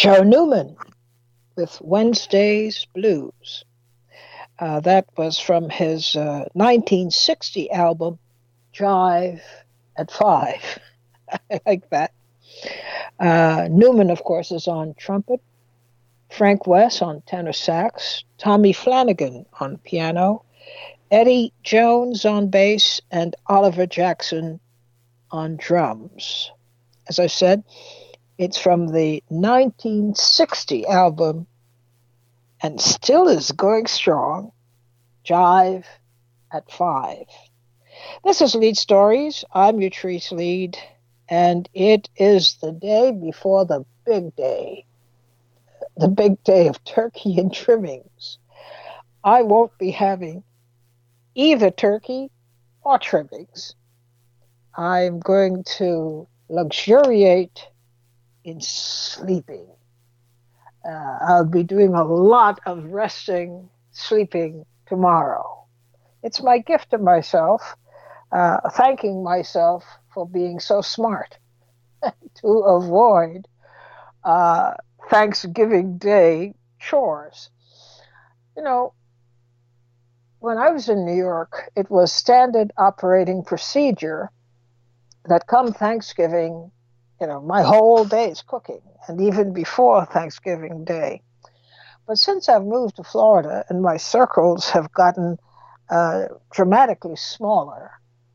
Joe Newman with Wednesday's Blues. That was from his 1960 album, Jive at Five. I like that. Newman, of course, is on trumpet, Frank West on tenor sax, Tommy Flanagan on piano, Eddie Jones on bass, and Oliver Jackson on drums. As I said, it's from the 1960 album and still is going strong, Jive at Five. This is Lead Stories. I'm Utrice Lead, and it is the day before the big day of turkey and trimmings. I won't be having either turkey or trimmings. I'm going to luxuriate in sleeping. I'll be doing a lot of resting, sleeping tomorrow. It's my gift to myself, thanking myself for being so smart to avoid Thanksgiving Day chores. You know, when I was in New York, it was standard operating procedure that come Thanksgiving, my whole day is cooking, and even before Thanksgiving Day. But since I've moved to Florida and my circles have gotten dramatically smaller,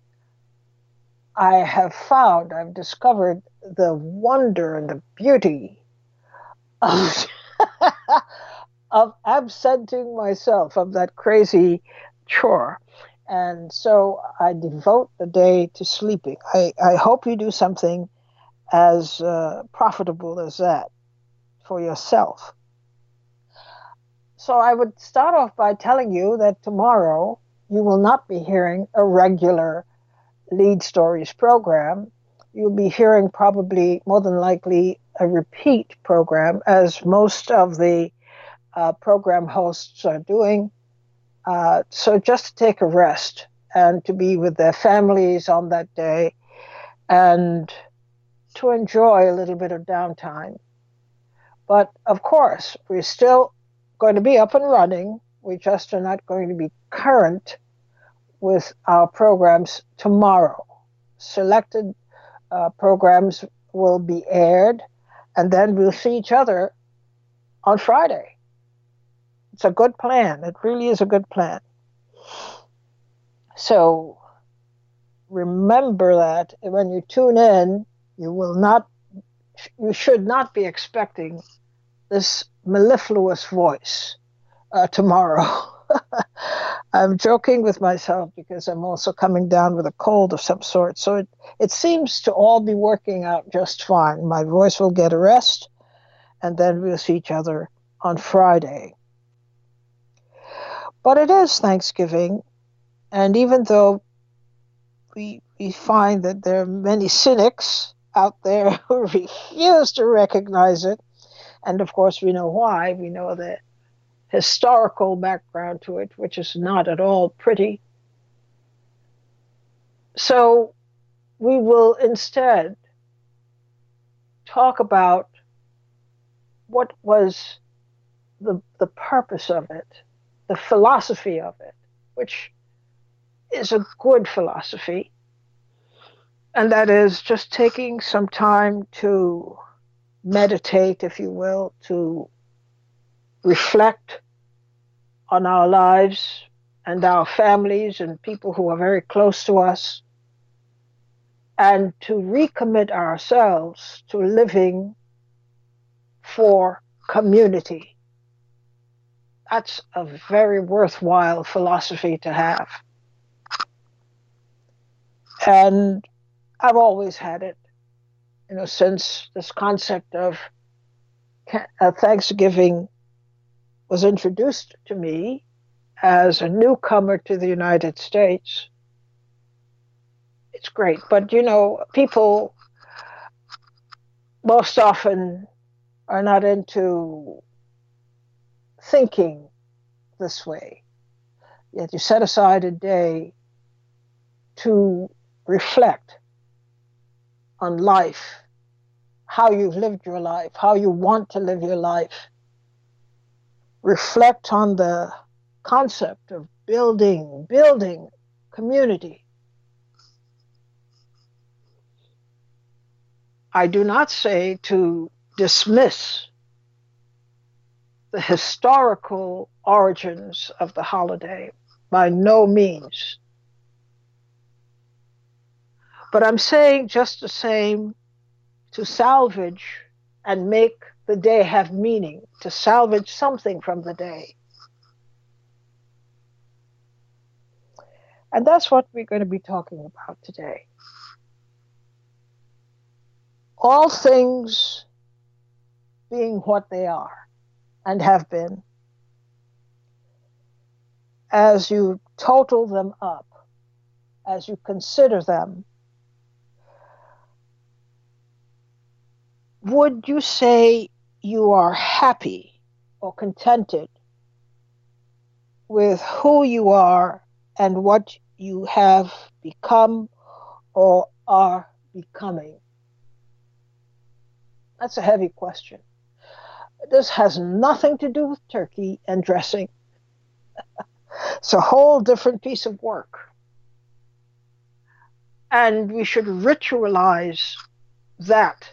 I've discovered the wonder and the beauty of, of absenting myself of that crazy chore. And so I devote the day to sleeping. I hope you do something as profitable as that for yourself. So I would start off by telling you that tomorrow you will not be hearing a regular Lead Stories program. You'll be hearing probably, more than likely, a repeat program, as most of the program hosts are doing. So just to take a rest and to be with their families on that day and to enjoy a little bit of downtime. But of course, we're still going to be up and running. We just are not going to be current with our programs tomorrow. Selected programs will be aired, and then we'll see each other on Friday. It's a good plan. It really is a good plan. So remember that when you tune in, you should not be expecting this mellifluous voice tomorrow. I'm joking with myself because I'm also coming down with a cold of some sort. So it seems to all be working out just fine. My voice will get a rest, and then we'll see each other on Friday. But it is Thanksgiving, and even though we find that there are many cynics out there who refuse to recognize it, and of course we know why. We know the historical background to it, which is not at all pretty. So we will instead talk about what was the purpose of it, the philosophy of it, which is a good philosophy. And that is just taking some time to meditate, if you will, to reflect on our lives and our families and people who are very close to us, and to recommit ourselves to living for community. That's a very worthwhile philosophy to have. And I've always had it, since this concept of Thanksgiving was introduced to me as a newcomer to the United States. It's great. But, people most often are not into thinking this way. Yet you set aside a day to reflect on life, how you've lived your life, how you want to live your life. Reflect on the concept of building community. I do not say to dismiss the historical origins of the holiday, by no means. But I'm saying just the same, to salvage and make the day have meaning, to salvage something from the day. And that's what we're going to be talking about today. All things being what they are and have been, as you total them up, as you consider them, would you say you are happy or contented with who you are and what you have become or are becoming? That's a heavy question. This has nothing to do with turkey and dressing. It's a whole different piece of work. And we should ritualize that.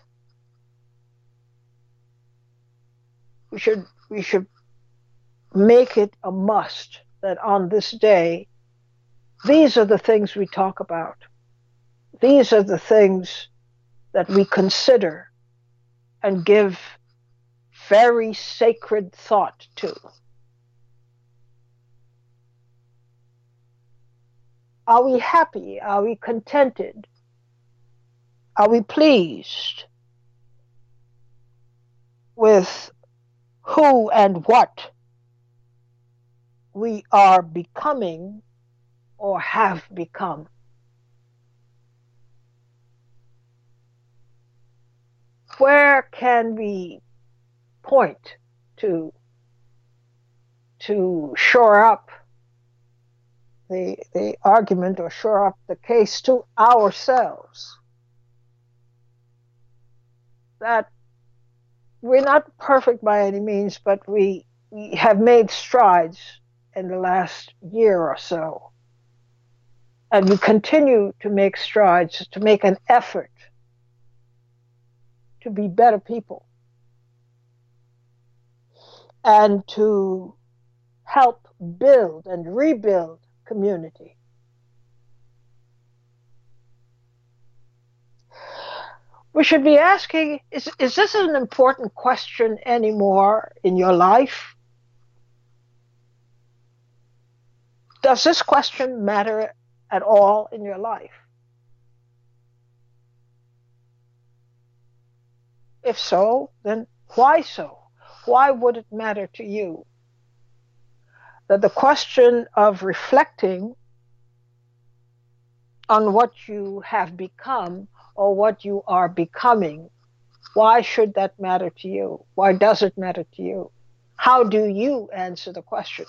We should make it a must that on this day, these are the things we talk about. These are the things that we consider and give very sacred thought to. Are we happy? Are we contented? Are we pleased with who and what we are becoming or have become? Where can we point to shore up the argument or shore up the case to ourselves that we're not perfect by any means, but we have made strides in the last year or so. And we continue to make strides, to make an effort to be better people and to help build and rebuild community. We should be asking, is this an important question anymore in your life? Does this question matter at all in your life? If so, then why so? Why would it matter to you? That the question of reflecting on what you have become or what you are becoming, why should that matter to you? Why does it matter to you? How do you answer the question?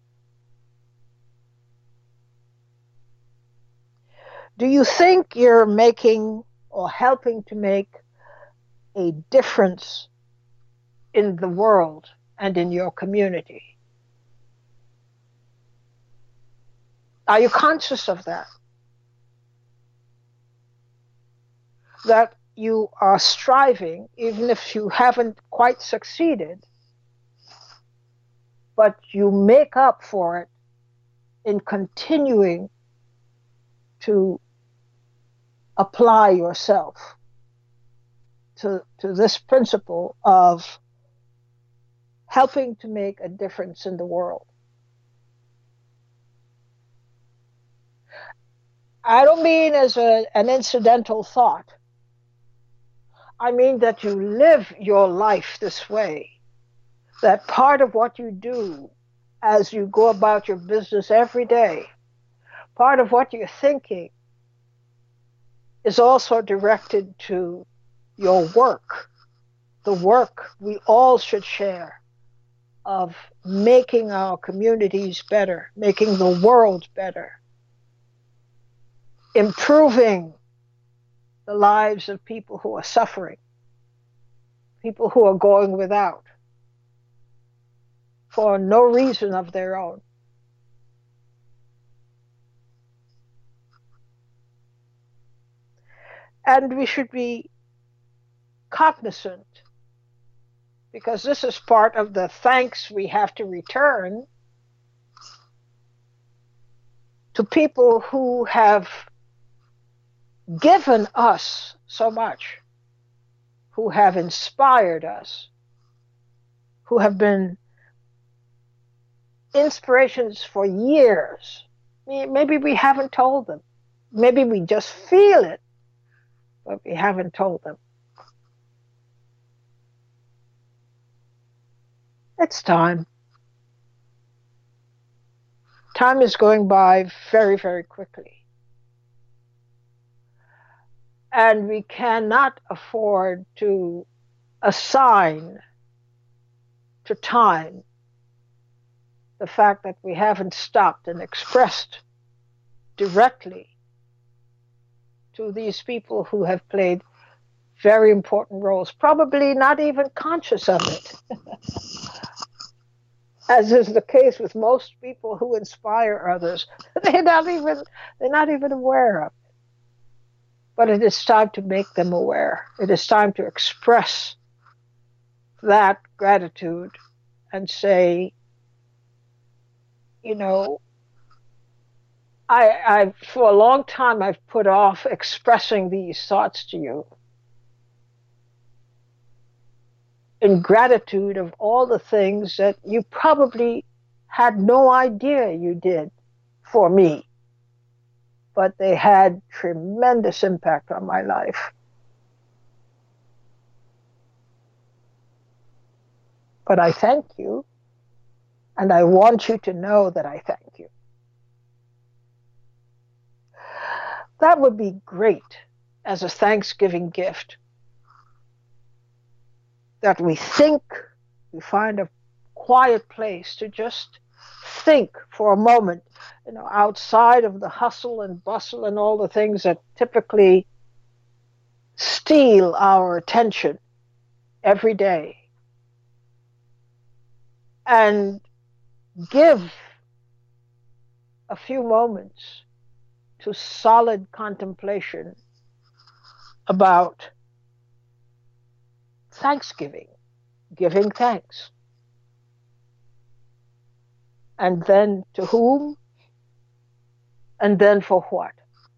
Do you think you're making or helping to make a difference in the world and in your community? Are you conscious of that? That you are striving, even if you haven't quite succeeded, but you make up for it in continuing to apply yourself to this principle of helping to make a difference in the world. I don't mean as an incidental thought. I mean that you live your life this way, that part of what you do as you go about your business every day, part of what you're thinking is also directed to your work, the work we all should share of making our communities better, making the world better, improving the lives of people who are suffering. people who are going without for no reason of their own. And we should be cognizant, because this is part of the thanks we have to return to people who have given us so much, who have inspired us, who have been inspirations for years. Maybe we haven't told them. Maybe we just feel it, but we haven't told them. It's time. Time is going by very, very quickly. And we cannot afford to assign to time the fact that we haven't stopped and expressed directly to these people who have played very important roles, probably not even conscious of it, as is the case with most people who inspire others. They're not even aware of it. But it is time to make them aware. It is time to express that gratitude and say, you know, I for a long time I've put off expressing these thoughts to you in gratitude of all the things that you probably had no idea you did for me, but they had tremendous impact on my life. But I thank you, and I want you to know that I thank you. That would be great as a Thanksgiving gift. That we think, we find a quiet place to just think for a moment, outside of the hustle and bustle and all the things that typically steal our attention every day. And give a few moments to solid contemplation about Thanksgiving, giving thanks. And then to whom? And then for what?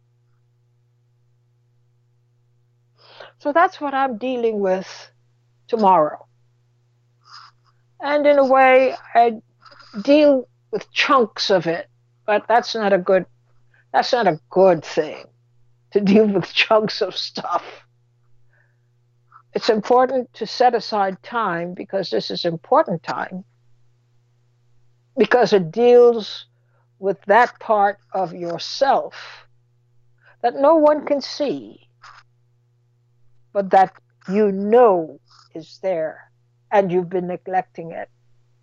So that's what I'm dealing with tomorrow. And in a way, I deal with chunks of it, but that's not a good thing, to deal with chunks of stuff. It's important to set aside time, because this is important time, because it deals with that part of yourself that no one can see, but that you know is there, and you've been neglecting it.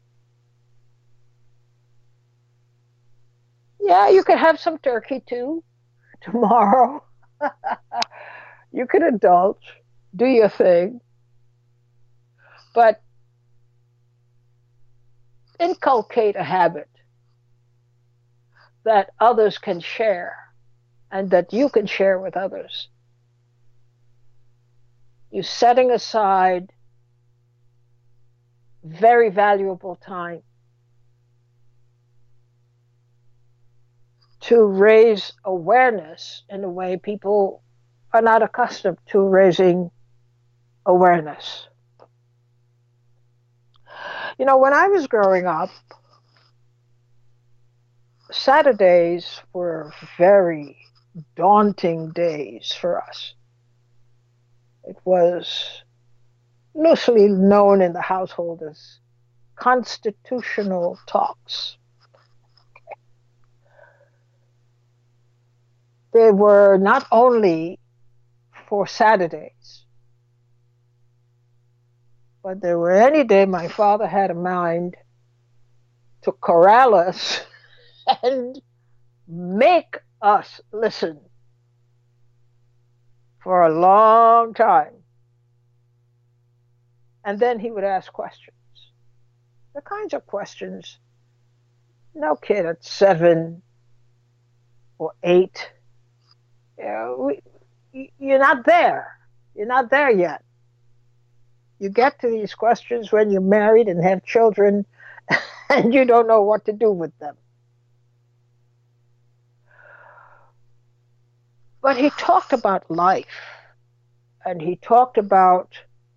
Yeah, you could have some turkey too tomorrow. You could indulge, do your thing, but inculcate a habit that others can share and that you can share with others. You're setting aside very valuable time to raise awareness in a way people are not accustomed to raising awareness. When I was growing up, Saturdays were very daunting days for us. It was loosely known in the household as constitutional talks. They were not only for Saturdays, but they were any day my father had a mind to corral us and make us listen for a long time. And then he would ask questions. The kinds of questions no kid at 7 or 8, you know, you're not there. You're not there yet. You get to these questions when you're married and have children and you don't know what to do with them. But he talked about life, and he talked about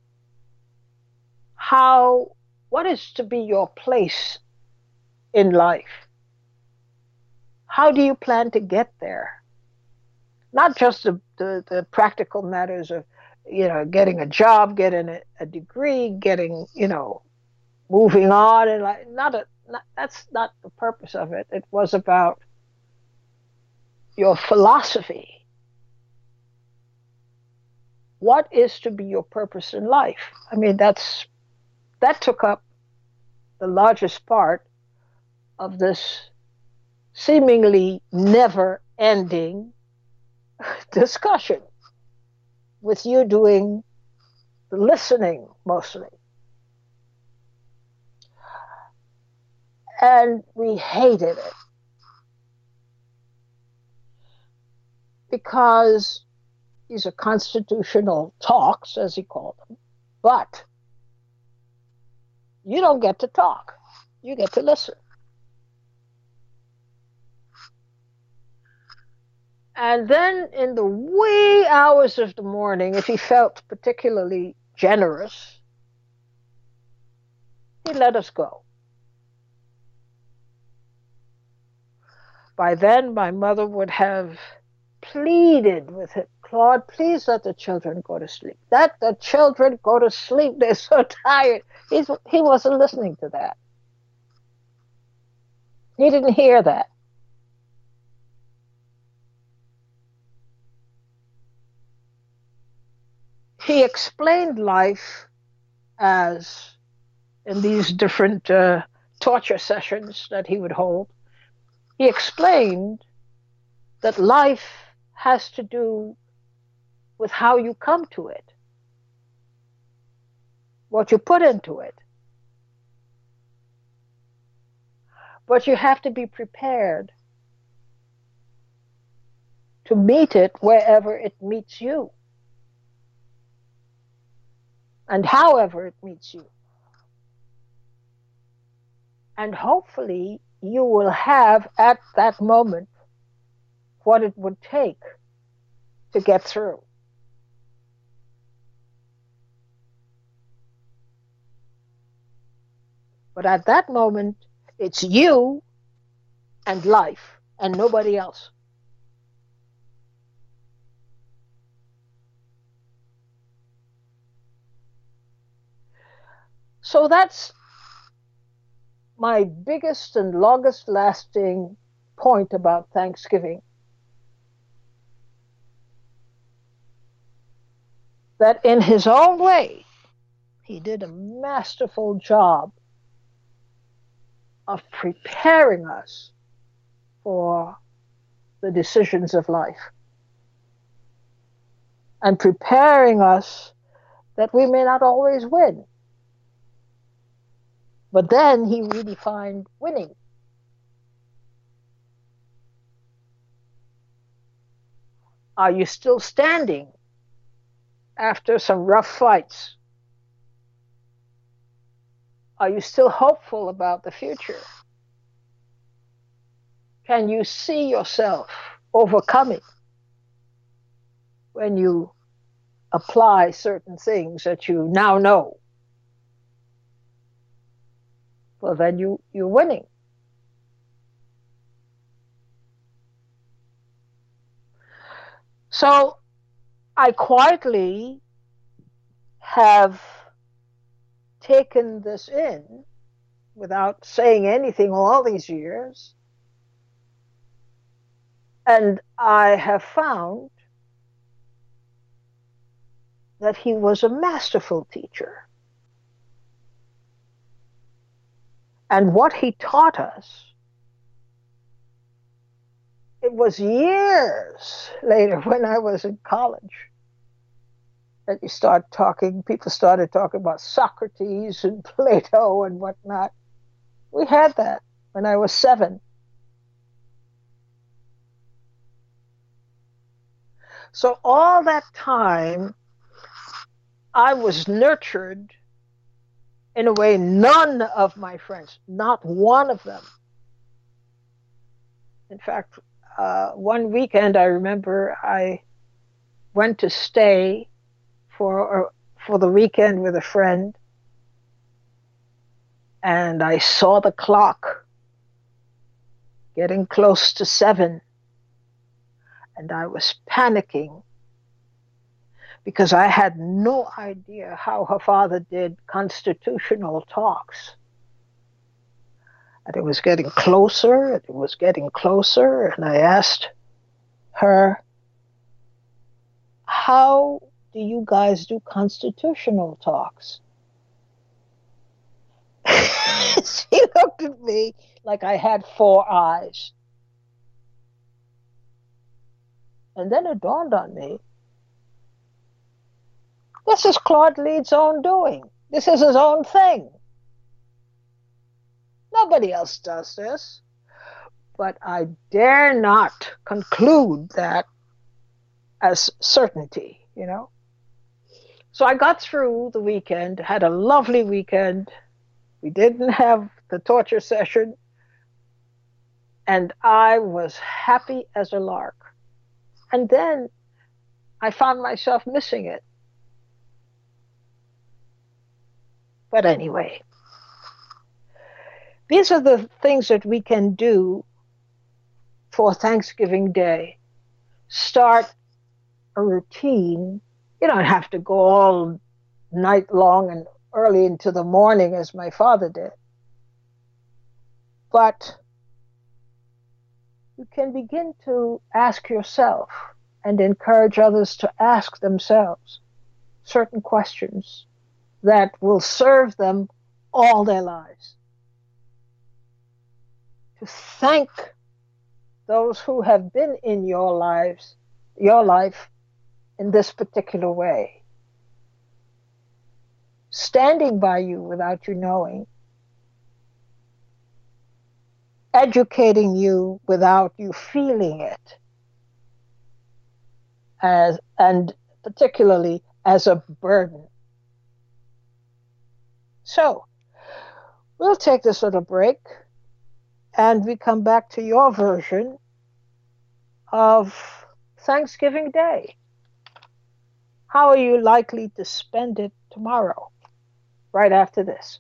what is to be your place in life. How do you plan to get there? Not just the practical matters of, getting a job, getting a degree, getting, moving on, and that's not the purpose of it. It was about your philosophy. What is to be your purpose in life? I mean, that took up the largest part of this seemingly never-ending discussion, with you doing the listening mostly. And we hated it because these are constitutional talks, as he called them, but you don't get to talk. You get to listen. And then in the wee hours of the morning, if he felt particularly generous, he'd let us go. By then, my mother would have pleaded with him, Claude, please let the children go to sleep. Let the children go to sleep. They're so tired. He wasn't listening to that. He didn't hear that. He explained life as, in these different torture sessions that he would hold, he explained that life has to do with how you come to it, what you put into it. But you have to be prepared to meet it wherever it meets you, and however it meets you. And hopefully you will have at that moment what it would take to get through. But at that moment, it's you and life and nobody else. So that's my biggest and longest lasting point about Thanksgiving. That in his own way, he did a masterful job of preparing us for the decisions of life, and preparing us that we may not always win. But then he redefined winning. Are you still standing after some rough fights? Are you still hopeful about the future? Can you see yourself overcoming when you apply certain things that you now know? Well, then you're winning. So I quietly have taken this in without saying anything all these years, and I have found that he was a masterful teacher. And what he taught us, it was years later when I was in college And people started talking about Socrates and Plato and whatnot. We had that when I was 7. So all that time, I was nurtured in a way none of my friends, not one of them. In fact, one weekend I remember I went to stay for the weekend with a friend, and I saw the clock getting close to 7, and I was panicking because I had no idea how her father did constitutional talks. And it was getting closer, and it was getting closer, and I asked her, how do you guys do constitutional talks? She looked at me like I had 4 eyes. And then it dawned on me, this is Claude Lead's own doing. This is his own thing. Nobody else does this. But I dare not conclude that as certainty, you know. So I got through the weekend, had a lovely weekend. We didn't have the torture session. And I was happy as a lark. And then I found myself missing it. But anyway, these are the things that we can do for Thanksgiving Day. Start a routine. You don't have to go all night long and early into the morning as my father did. But you can begin to ask yourself and encourage others to ask themselves certain questions that will serve them all their lives. To thank those who have been in your life in this particular way, standing by you without you knowing, educating you without you feeling it, and particularly as a burden. So, we'll take this little break, and we come back to your version of Thanksgiving Day. How are you likely to spend it tomorrow? Right after this.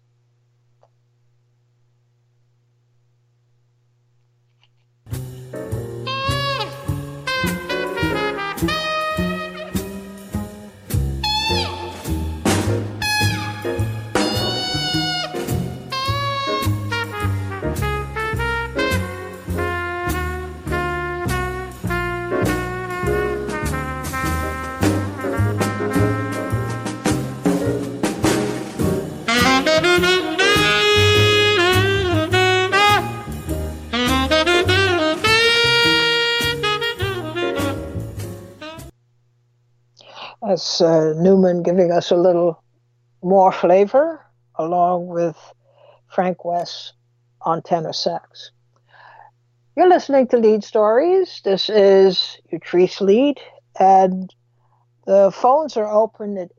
That's Newman giving us a little more flavor, along with Frank West on tenor sax. You're listening to Lead Stories. This is Utrice Lead, and the phones are open at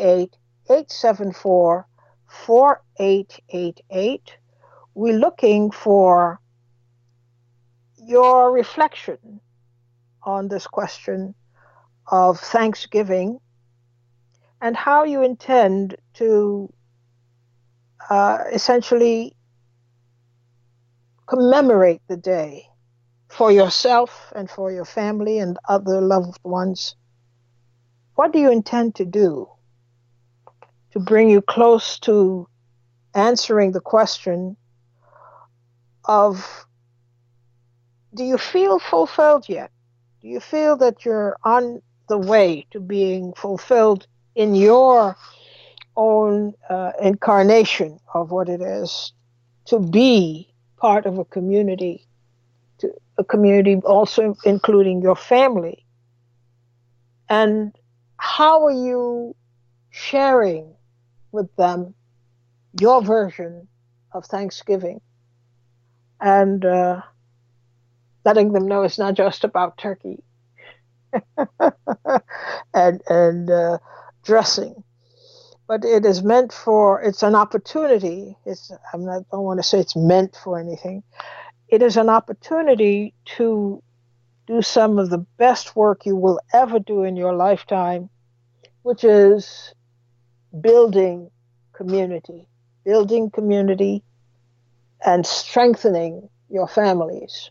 888-874-4888. We're looking for your reflection on this question of Thanksgiving and how you intend to essentially commemorate the day for yourself and for your family and other loved ones. What do you intend to do to bring you close to answering the question of, do you feel fulfilled yet? Do you feel that you're on the way to being fulfilled in your own incarnation of what it is to be part of a community also including your family? And how are you sharing with them your version of Thanksgiving, and letting them know it's not just about turkey and dressing, but it is meant for. It's an opportunity. I don't want to say it's meant for anything. It is an opportunity to do some of the best work you will ever do in your lifetime, which is building community, building community and strengthening your families.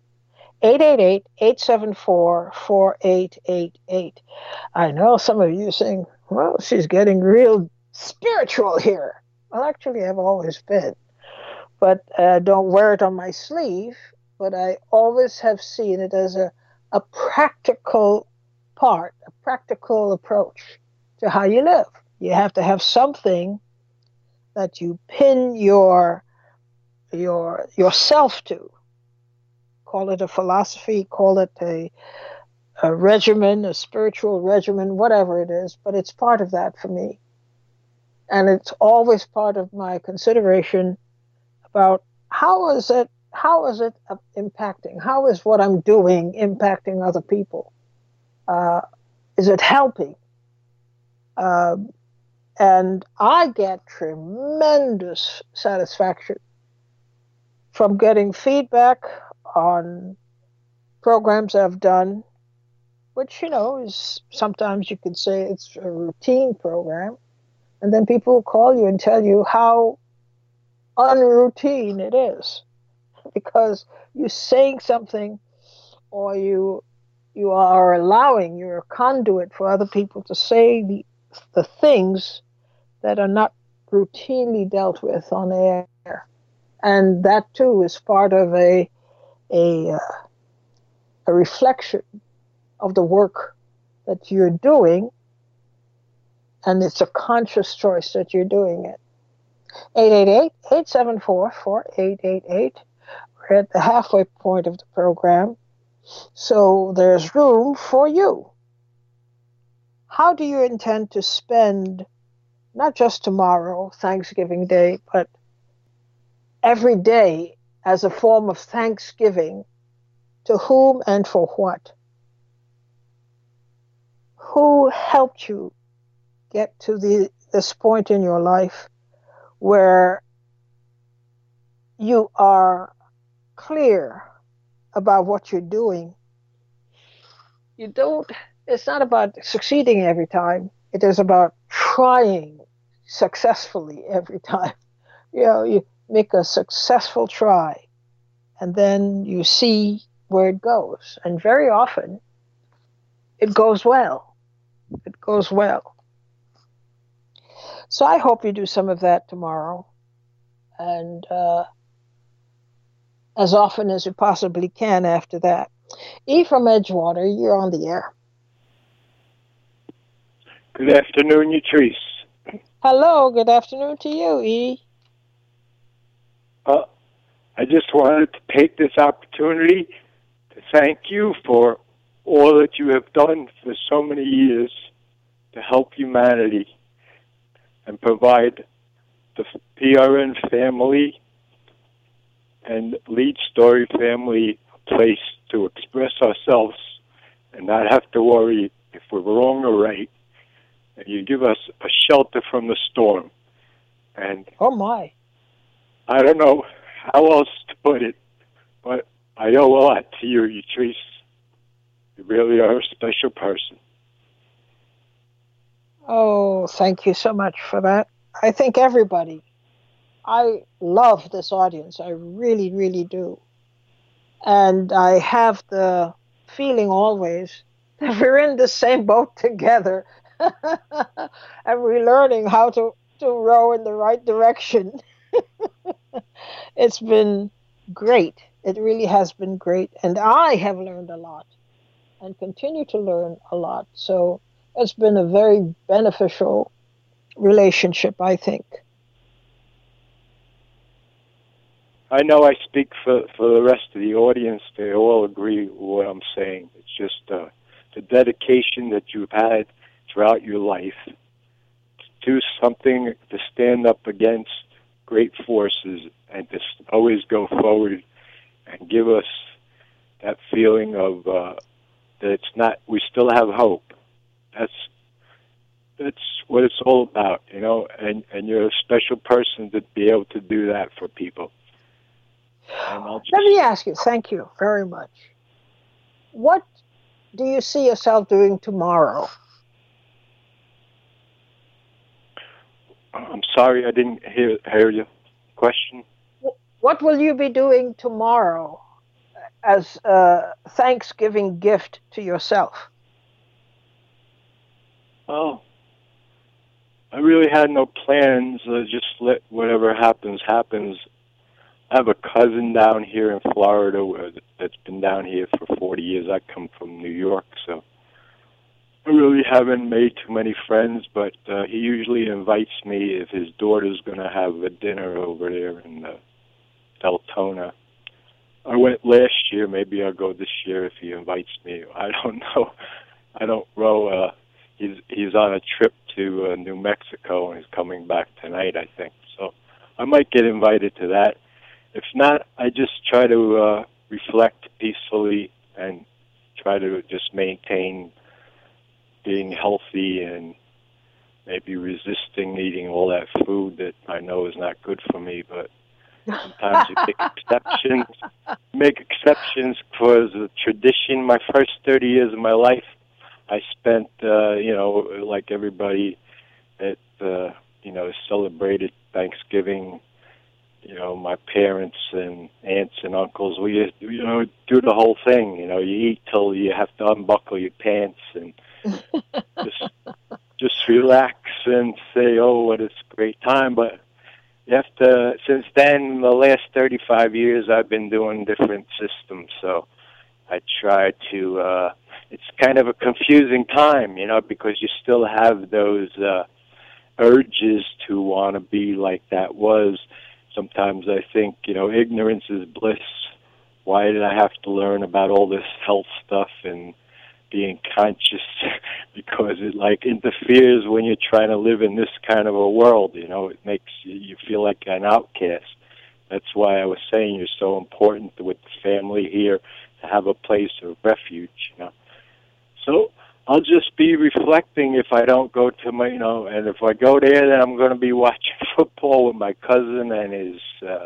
888-874-4888. I know some of you saying, well, she's getting real spiritual here. Well, actually, I've always been, but don't wear it on my sleeve. But I always have seen it as a practical part, a practical approach to how you live. You have to have something that you pin yourself to. Call it a philosophy, call it a regimen, a spiritual regimen, whatever it is, but it's part of that for me. And it's always part of my consideration about how is it impacting? How is what I'm doing impacting other people? Is it helping? And I get tremendous satisfaction from getting feedback on programs I've done, which, is sometimes you could say it's a routine program. And then people will call you and tell you how unroutine it is, because you're saying something, or you're a conduit for other people to say the things that are not routinely dealt with on air. And that too is part of a reflection of the work that you're doing, and it's a conscious choice that you're doing it. 888-874-4888. We're at the halfway point of the program, so there's room for you. How do you intend to spend not just tomorrow, Thanksgiving Day, but every day as a form of thanksgiving? To whom and for what? Who helped you get to this point in your life where you are clear about what you're doing? It's not about succeeding every time. It is about trying successfully every time. You make a successful try, and then you see where it goes. And very often, it goes well. It goes well. So I hope you do some of that tomorrow, and as often as you possibly can after that. E from Edgewater, you're on the air. Good afternoon, Yatrice. Hello, good afternoon to you, E. I just wanted to take this opportunity to thank you for all that you have done for so many years to help humanity and provide the PRN family and Lead Story family a place to express ourselves and not have to worry if we're wrong or right. And you give us a shelter from the storm. And oh my, I don't know how else to put it, but I owe a lot to you, Yatrice. You really are a special person. Oh, thank you so much for that. I think everybody. I love this audience. I really, really do. And I have the feeling always that we're in the same boat together. And we're learning how to row in the right direction. It's been great. It really has been great. And I have learned a lot and continue to learn a lot. So it's been a very beneficial relationship, I think. I know I speak for the rest of the audience. They all agree with what I'm saying. It's just the dedication that you've had throughout your life do something to stand up against great forces and to always go forward and give us that feeling of that it's not. We still have hope. That's what it's all about, you know. And you're a special person to be able to do that for people. Let me ask you. Thank you very much. What do you see yourself doing tomorrow? I'm sorry, I didn't hear your question. What will you be doing tomorrow as a Thanksgiving gift to yourself? Oh, I really had no plans. Just let whatever happens, happens. I have a cousin down here in Florida that's been down here for 40 years. I come from New York, so I really haven't made too many friends, but he usually invites me if his daughter's going to have a dinner over there in Deltona. I went last year. Maybe I'll go this year if he invites me. I don't know. I don't know. He's on a trip to New Mexico, and he's coming back tonight, I think. So I might get invited to that. If not, I just try to reflect peacefully and try to just maintain being healthy and maybe resisting eating all that food that I know is not good for me. But sometimes you make exceptions for the tradition. My first 30 years of my life, I spent, like everybody that, celebrated Thanksgiving. You know, my parents and aunts and uncles, we, do the whole thing. You know, you eat till you have to unbuckle your pants and just relax and say, oh, what a great time. But you have to, since then, the last 35 years, I've been doing different systems. So I try to, it's kind of a confusing time, because you still have those urges to want to be like that was. Sometimes I think, ignorance is bliss. Why did I have to learn about all this health stuff and being conscious? Because it interferes when you're trying to live in this kind of a world. It makes you feel like an outcast. That's why I was saying you're so important with the family here to have a place of refuge. So I'll just be reflecting if I don't go to my, and if I go there, then I'm going to be watching football with my cousin and his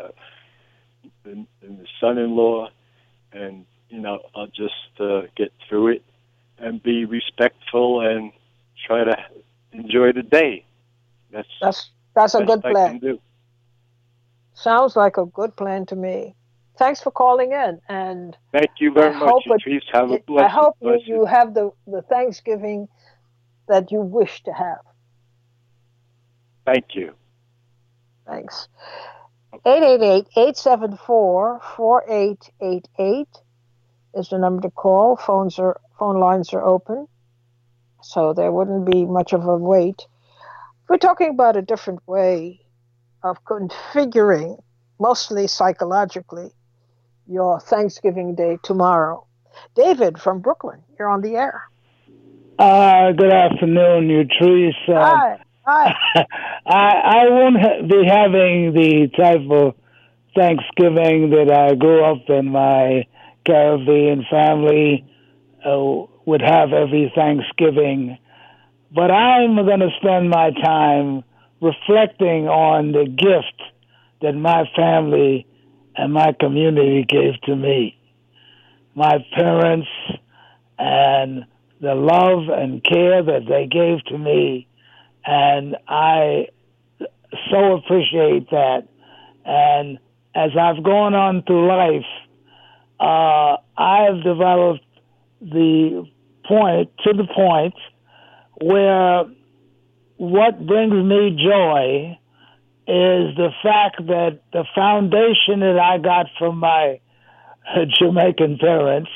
son-in-law, and I'll just get through it and be respectful and try to enjoy the day. That's a good plan. Sounds like a good plan to me. Thanks for calling in, and thank you very much. Please have a blessed. I hope you have the Thanksgiving that you wish to have. Thank you. Thanks. 888-874-4888 is the number to call. Phone lines are open, so there wouldn't be much of a wait. We're talking about a different way of configuring, mostly psychologically, your Thanksgiving Day tomorrow. David from Brooklyn, you're on the air. Good afternoon, Nutrice. Hi. I won't be having the type of Thanksgiving that I grew up in my Caribbean family would have every Thanksgiving, but I'm going to spend my time reflecting on the gift that my family and my community gave to me. My parents and the love and care that they gave to me, and I so appreciate that. And as I've gone on through life, I've developed the point where what brings me joy is the fact that the foundation that I got from my Jamaican parents,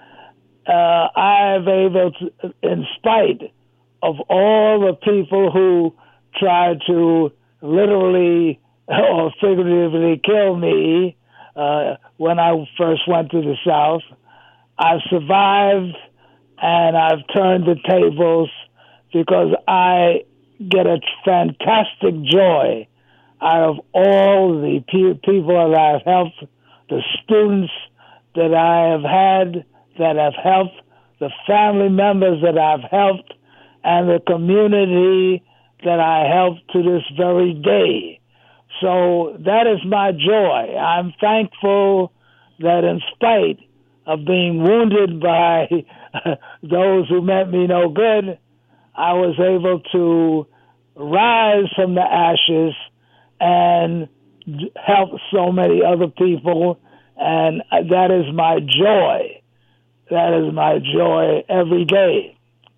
I've able to, in spite of all the people who tried to literally or figuratively kill me when I first went to the South, I've survived and I've turned the tables because I get a fantastic joy out of all the people that I've helped, the students that I have had that have helped, the family members that I've helped, and the community that I help to this very day. So that is my joy. I'm thankful that in spite of being wounded by those who meant me no good, I was able to rise from the ashes and help so many other people, and that is my joy. That is my joy every day.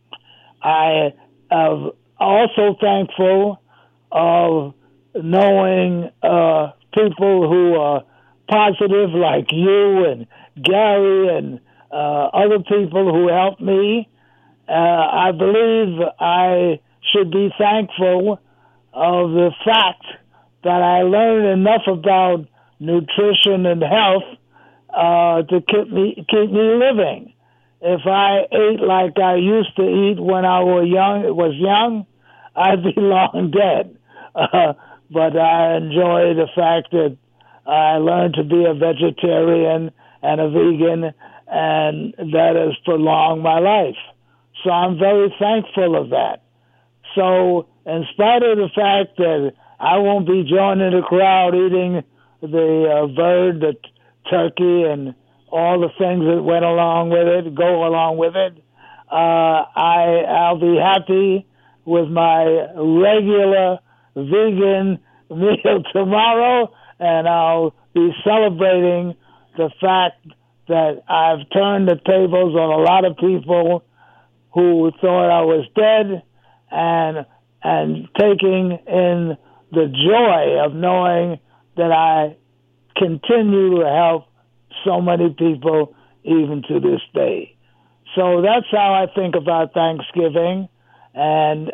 I am also thankful of knowing people who are positive, like you and Gary and other people who helped me. I believe I should be thankful of the fact that I learned enough about nutrition and health to keep me living. If I ate like I used to eat when I was young, I'd be long dead. But I enjoy the fact that I learned to be a vegetarian and a vegan, and that has prolonged my life. So I'm very thankful of that. So in spite of the fact that I won't be joining the crowd eating the bird, the turkey, and all the things that go along with it, I'll be happy with my regular vegan meal tomorrow, and I'll be celebrating the fact that I've turned the tables on a lot of people who thought I was dead, and taking in the joy of knowing that I continue to help so many people even to this day. So that's how I think about Thanksgiving, and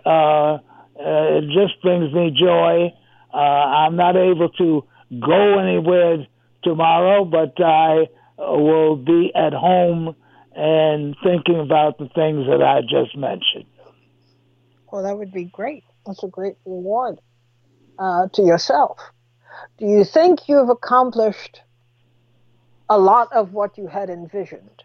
it just brings me joy. I'm not able to go anywhere tomorrow, but I will be at home and thinking about the things that I just mentioned. Well, that would be great. That's a great reward to yourself. Do you think you've accomplished a lot of what you had envisioned?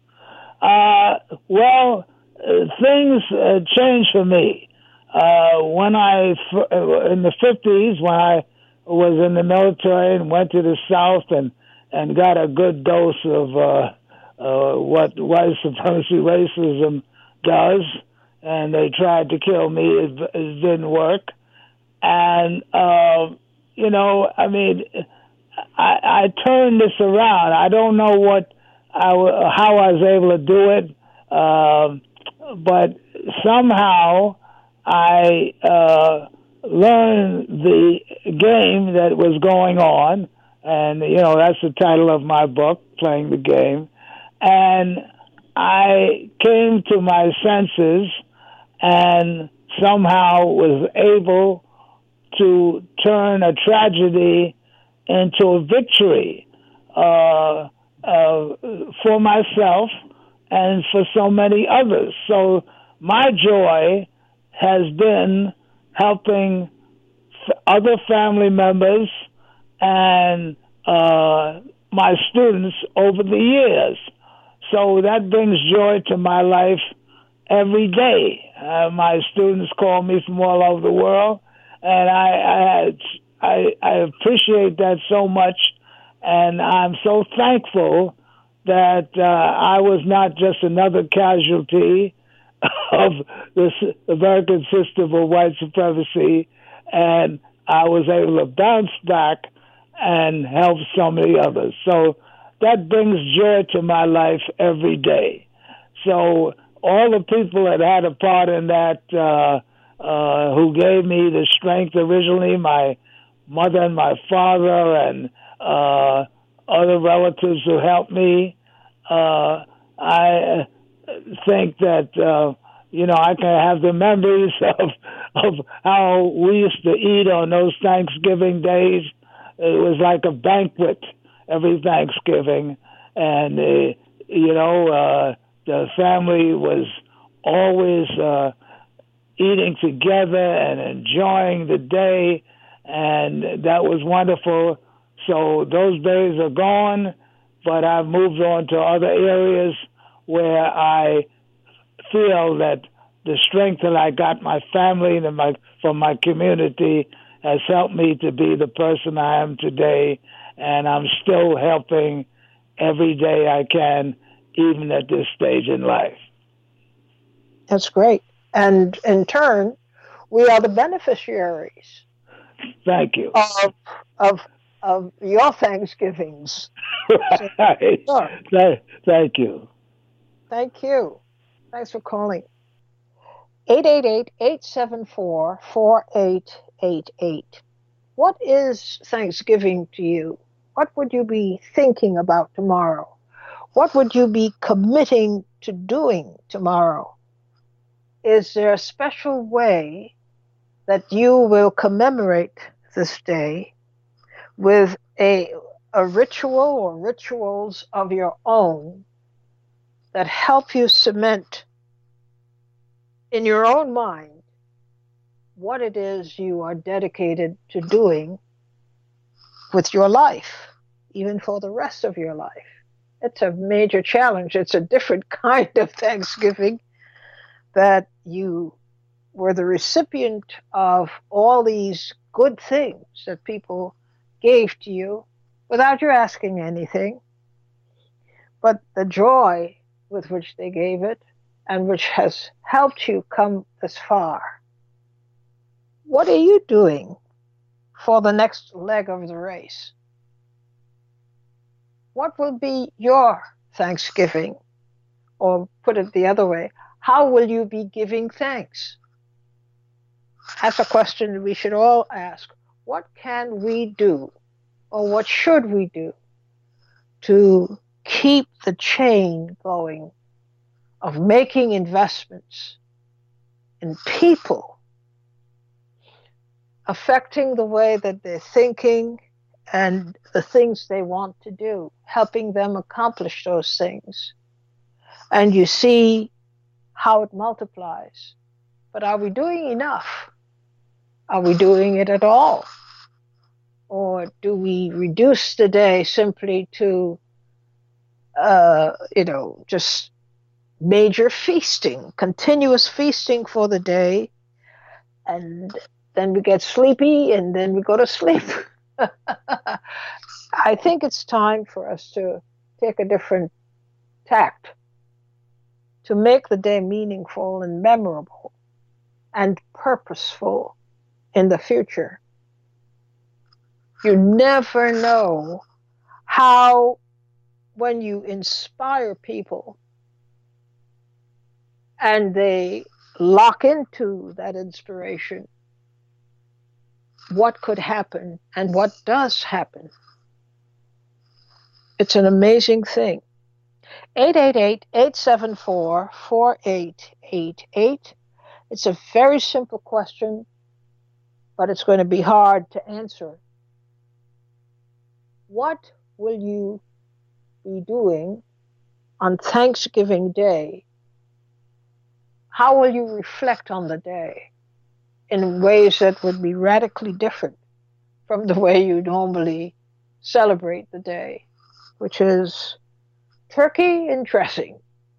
Well, things changed for me. When in the 50s, when I was in the military and went to the South and got a good dose of what white supremacy racism does, and they tried to kill me, it didn't work. And, I turned this around. I don't know how I was able to do it, but somehow I learned the game that was going on, and, that's the title of my book, Playing the Game. And I came to my senses and somehow was able to turn a tragedy into a victory for myself and for so many others. So my joy has been helping other family members and my students over the years. So that brings joy to my life every day. My students call me from all over the world, and I appreciate that so much, and I'm so thankful that I was not just another casualty of this American system of white supremacy, and I was able to bounce back and help so many others. So that brings joy to my life every day. So all the people that had a part in that, who gave me the strength originally, my mother and my father and other relatives who helped me, I think that, I can have the memories of how we used to eat on those Thanksgiving days. It was like a banquet every Thanksgiving, and the family was always eating together and enjoying the day, and that was wonderful. So those days are gone, but I've moved on to other areas where I feel that the strength that I got my family and from my community has helped me to be the person I am today, and I'm still helping every day I can, even at this stage in life. That's great. And in turn, we are the beneficiaries. Thank you. Of your Thanksgivings. Right. So, thank you. Thank you. Thanks for calling. 888-874-4888. What is Thanksgiving to you? What would you be thinking about tomorrow? What would you be committing to doing tomorrow? Is there a special way that you will commemorate this day with a ritual or rituals of your own that help you cement in your own mind what it is you are dedicated to doing with your life, even for the rest of your life? It's a major challenge. It's a different kind of Thanksgiving, that you were the recipient of all these good things that people gave to you without you asking anything, but the joy with which they gave it and which has helped you come this far. What are you doing for the next leg of the race? What will be your Thanksgiving? Or put it the other way, how will you be giving thanks? That's a question we should all ask. What can we do, or what should we do to keep the chain going of making investments in people, affecting the way that they're thinking and the things they want to do, helping them accomplish those things? And you see how it multiplies. But are we doing enough? Are we doing it at all? Or do we reduce the day simply to, just major feasting, continuous feasting for the day, and then we get sleepy and then we go to sleep? I think it's time for us to take a different tact, to make the day meaningful and memorable and purposeful in the future. You never know how, when you inspire people and they lock into that inspiration, what could happen and what does happen. It's an amazing thing. 888-874-4888. It's a very simple question, but it's going to be hard to answer. What will you be doing on Thanksgiving Day? How will you reflect on the day in ways that would be radically different from the way you normally celebrate the day, which is turkey and dressing?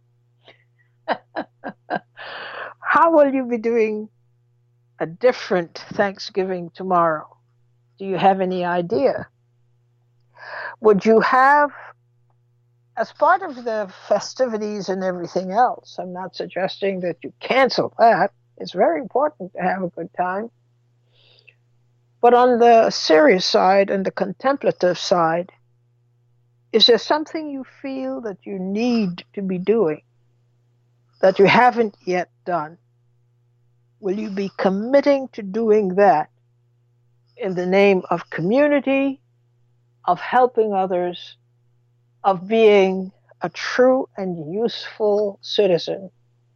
How will you be doing a different Thanksgiving tomorrow? Do you have any idea? Would you have, as part of the festivities and everything else, I'm not suggesting that you cancel that. It's very important to have a good time. But on the serious side and the contemplative side, is there something you feel that you need to be doing that you haven't yet done? Will you be committing to doing that in the name of community, of helping others, of being a true and useful citizen?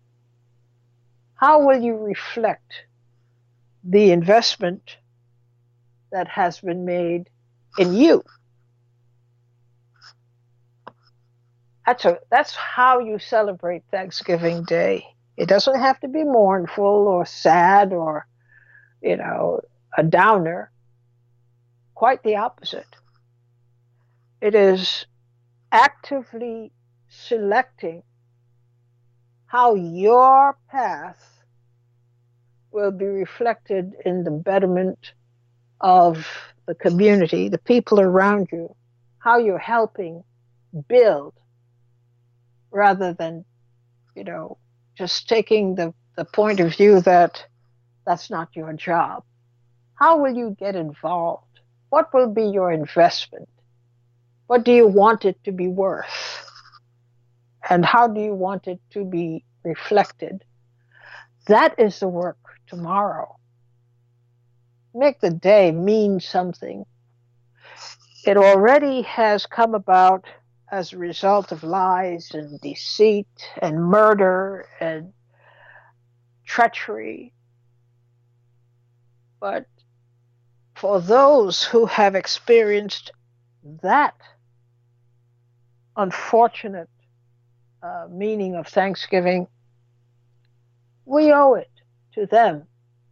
How will you reflect the investment that has been made in you? That's how you celebrate Thanksgiving Day, It doesn't have to be mournful or sad or, a downer. Quite the opposite. It is actively selecting how your path will be reflected in the betterment of the community, the people around you, how you're helping build rather than, just taking the point of view that that's not your job. How will you get involved? What will be your investment? What do you want it to be worth? And how do you want it to be reflected? That is the work tomorrow. Make the day mean something. It already has come about as a result of lies and deceit and murder and treachery. But for those who have experienced that unfortunate meaning of Thanksgiving, we owe it to them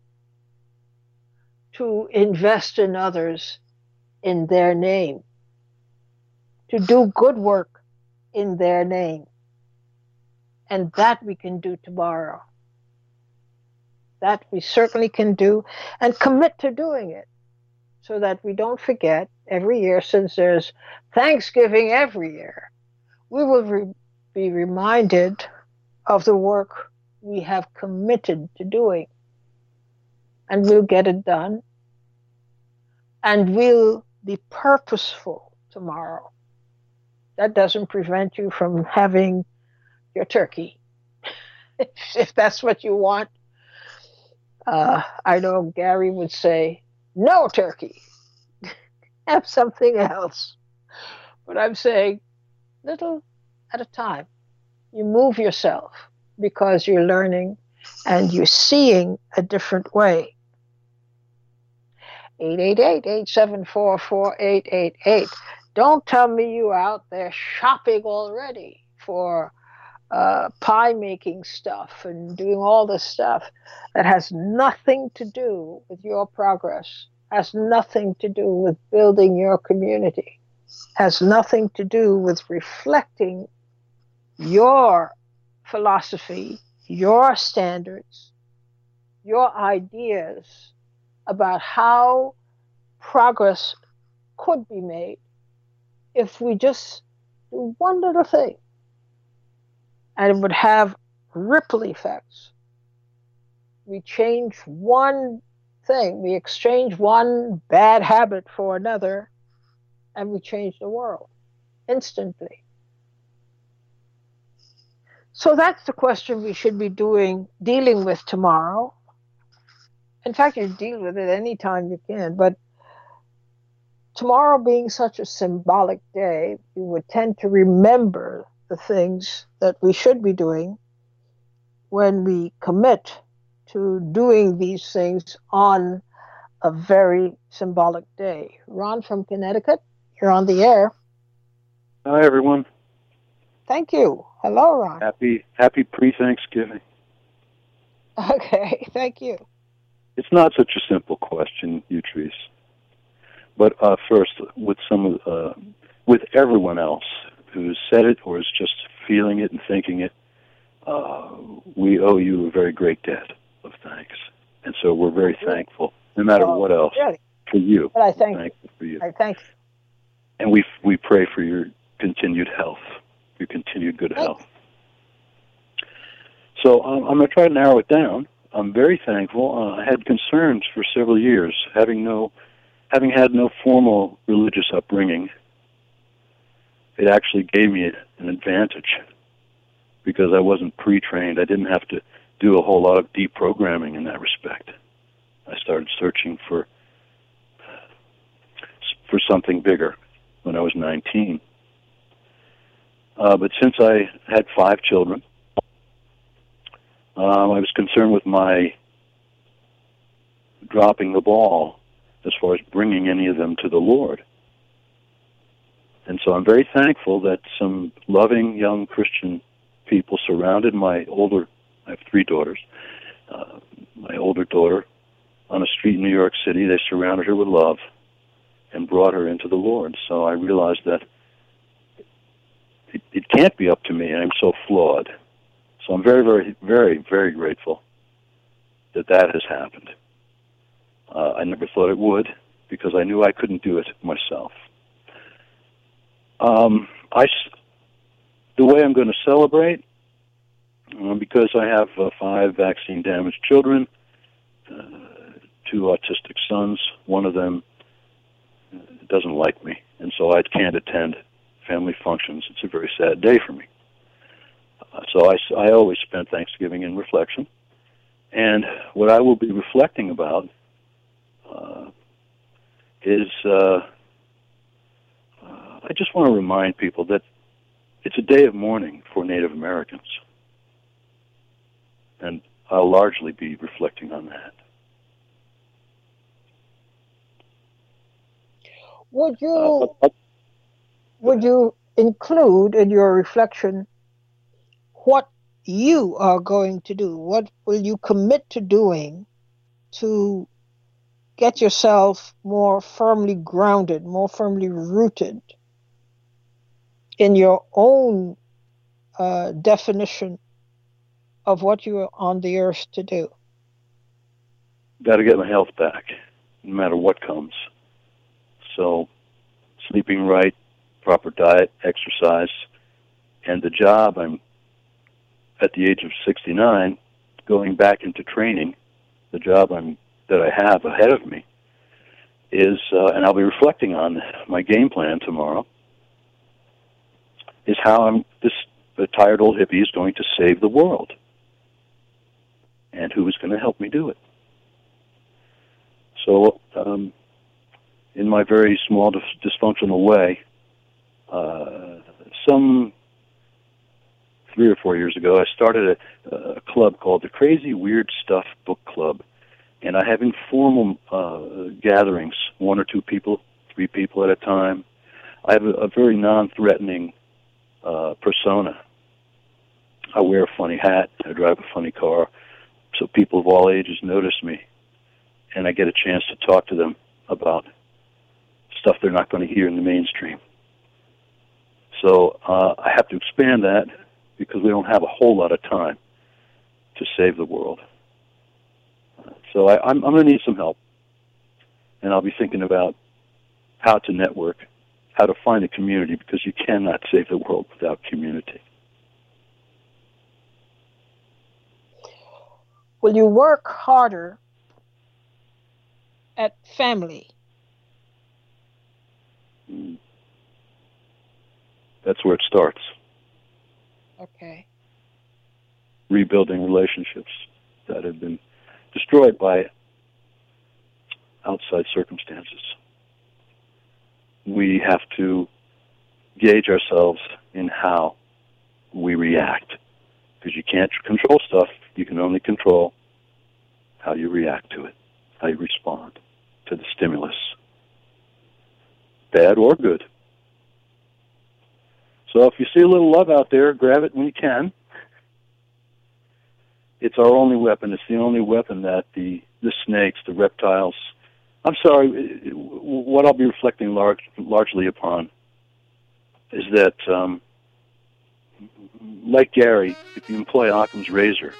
to invest in others in their name, to do good work in their name. And that we can do tomorrow. That we certainly can do, and commit to doing it so that we don't forget every year, since there's Thanksgiving every year, we will be reminded of the work we have committed to doing. And we'll get it done. And we'll be purposeful tomorrow. That doesn't prevent you from having your turkey, if that's what you want. I know Gary would say, no turkey. Have something else. But I'm saying, little at a time. You move yourself because you're learning and you're seeing a different way. 888-874-4888. Don't tell me you out there shopping already for pie making stuff and doing all this stuff that has nothing to do with your progress, has nothing to do with building your community, has nothing to do with reflecting your philosophy, your standards, your ideas about how progress could be made if we just do one little thing. And it would have ripple effects. We change one thing, we exchange one bad habit for another, and we change the world instantly. So that's the question we should be dealing with tomorrow. In fact, you deal with it anytime you can, but tomorrow being such a symbolic day, we would tend to remember the things that we should be doing when we commit to doing these things on a very symbolic day. Ron from Connecticut, you're on the air. Hi, everyone. Thank you. Hello, Ron. Happy pre-Thanksgiving. Okay, thank you. It's not such a simple question, Utrice. But first, with with everyone else who's said it or is just feeling it and thinking it, we owe you a very great debt of thanks. And so we're very thankful, no matter what else, for you. But I thank you. For you. I thank you. And we pray for your continued health, your continued good health. So I'm going to try to narrow it down. I'm very thankful. I had concerns for several years, having had no formal religious upbringing. It actually gave me an advantage because I wasn't pre-trained. I didn't have to do a whole lot of deprogramming in that respect. I started searching for something bigger when I was 19. But since I had 5 children, I was concerned with my dropping the ball as far as bringing any of them to the Lord. And so I'm very thankful that some loving young Christian people surrounded my older I have 3 daughters. My older daughter, on a street in New York City, they surrounded her with love and brought her into the Lord. So I realized that it can't be up to me. I'm so flawed. So I'm very, very, very, very grateful that has happened. I never thought it would, because I knew I couldn't do it myself. The way I'm going to celebrate, because I have 5 vaccine-damaged children, 2 autistic sons. One of them doesn't like me, and so I can't attend family functions. It's a very sad day for me. So I always spend Thanksgiving in reflection. And what I will be reflecting about is I just want to remind people that it's a day of mourning for Native Americans. And I'll largely be reflecting on that. Would you include in your reflection what you are going to do? What will you commit to doing to get yourself more firmly grounded, more firmly rooted in your own definition of what you are on the earth to do? Got to get my health back, no matter what comes. So, sleeping right, proper diet, exercise, and the job. I'm at the age of 69, going back into training. The job that I have ahead of me is, and I'll be reflecting on my game plan tomorrow, is how this tired old hippie is going to save the world, and who is going to help me do it. So, in my very small, dysfunctional way, some 3 or 4 years ago, I started a club called the Crazy Weird Stuff Book Club, and I have informal gatherings, 1 or 2 people, 3 people at a time. I have a very non-threatening persona. I wear a funny hat, I drive a funny car, so people of all ages notice me, and I get a chance to talk to them about stuff they're not going to hear in the mainstream. So I have to expand that, because we don't have a whole lot of time to save the world. So I'm going to need some help, and I'll be thinking about how to network, how to find a community, because you cannot save the world without community. Will you work harder at family? That's where it starts. Okay. Rebuilding relationships that have been destroyed by outside circumstances. We have to gauge ourselves in how we react, because you can't control stuff. You can only control how you react to it, how you respond to the stimulus, bad or good. So if you see a little love out there, grab it when you can. It's our only weapon. It's the only weapon that the snakes, the reptiles... I'm sorry, what I'll be reflecting largely upon is that, like Gary, if you employ Occam's razor,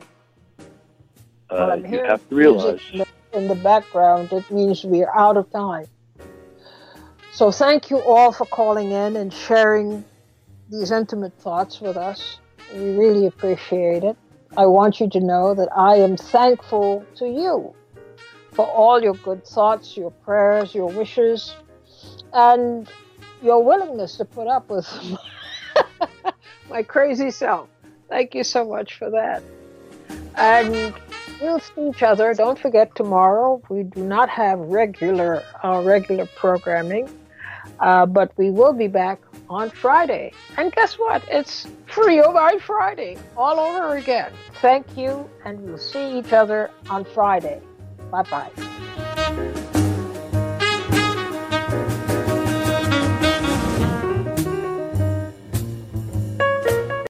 you have to realize... In the background, it means we are out of time. So thank you all for calling in and sharing these intimate thoughts with us. We really appreciate it. I want you to know that I am thankful to you for all your good thoughts, your prayers, your wishes, and your willingness to put up with my crazy self. Thank you so much for that. And we'll see each other. Don't forget, tomorrow we do not have regular programming, but we will be back on Friday. And guess what? It's Free by Friday all over again. Thank you, and we'll see each other on Friday. Bye-bye.